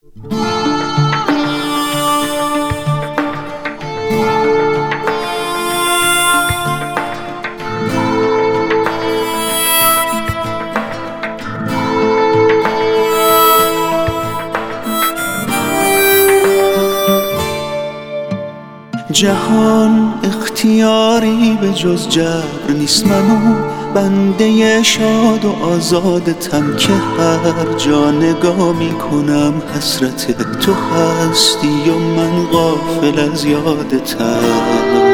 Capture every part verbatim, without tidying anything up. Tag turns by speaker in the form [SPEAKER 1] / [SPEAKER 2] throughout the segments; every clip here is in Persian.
[SPEAKER 1] جهان اختیاری به جز جبر نیست، منو بنده شاد و آزادتم که هر جا نگاه میکنم حسرت تو هستی و من غافل از یادتم.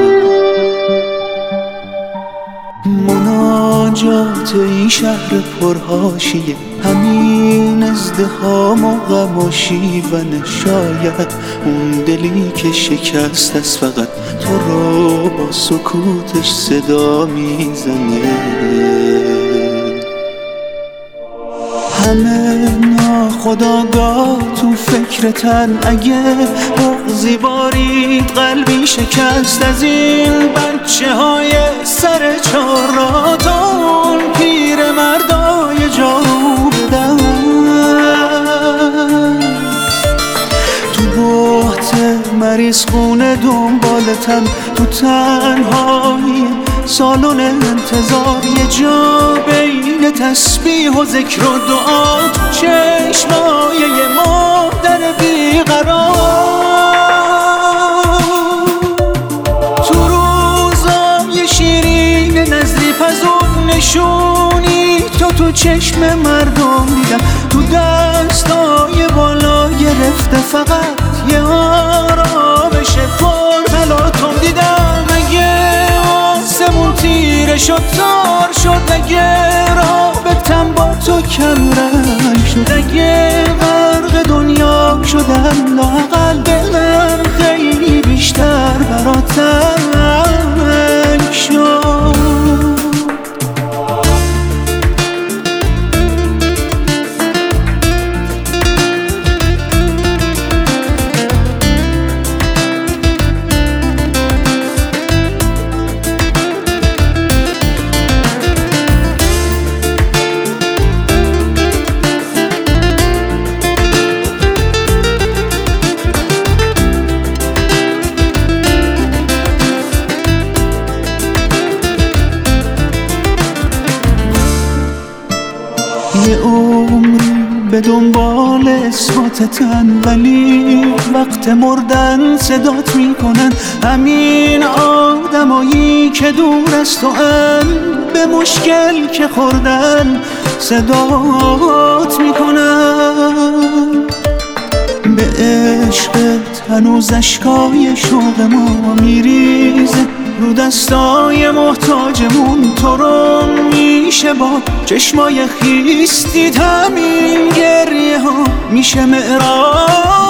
[SPEAKER 1] مناجات این شهر پرحاشیه، همین ازدحام و غم و شیون، شاید اون دلی که شکست است فقط تو رو با سکوتش صدا میزنه. همه ناخودآگاه تو فکرتن، اگه بغضی بارید قلبی شکست از این بچه های سر چهار تا اون پیر مردای جارو بدن. تو بحت مریض خونه دنبالتم، تو تنهایی سالن انتظار، یه جا بین تسبیح و ذکر و دعا، تو چشمای یه مادر بیقرار. تو روزای شیرین نظری پزون نشونی تو تو چشم مردم دیدم، تو دستای بالا گرفته فقط یه آرامش پر تلاطم دیدم. اگه آسمون تیره شد تار شد، اگه رابطم با تو کم رنگ شد، اگه غرق دنیا شدم لااقل دلم خیلی بیشتر برات تنگ شد. یه عمری به دنبال اثباتتن، ولی وقت مردن صدات میکنن. همین آدمایی که دور از تو ان، به مشکل که خوردن صدات میکنن. به عشقت هنوز اشکای شوق ما میریزه رو دستای محتاجمون. تو رو میشه با چشمای خیس دید، همین گریه ها میشه معراجمون.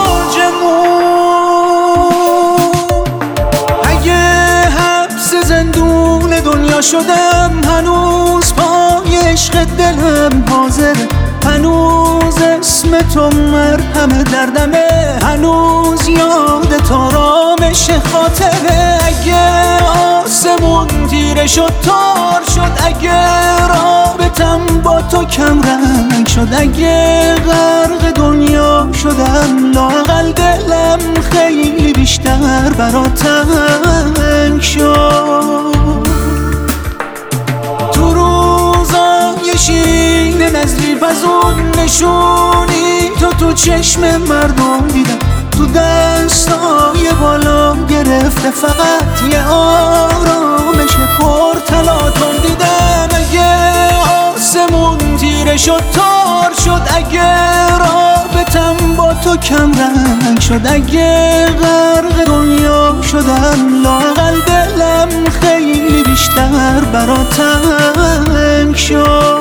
[SPEAKER 1] اگه حبس زندون دنیا شدم، هنوز پای عشق دلم حاضر، هنوز اسم تو مرهم دردمه، هنوز یادت آرامش خاطره. اگه آسمون تیره شد تار شد، اگه رابطم با تو کم رنگ شد، اگه غرق دنیا شدم لااقل دلم خیلی بیشتر برات تنگ شد. تو روزای شیرین نظری پزون نشونی تو تو چشم مردم دیدم، تو دستای بالا گرفته فقط یه آرامش پر تلاطم دیدم. اگه آسمون تیره شد تار شد، اگه رابطم با تو کم رنگ شد، اگه غرق دنیا شدم لااقل دلم خیلی بیشتر برات تنگ شد.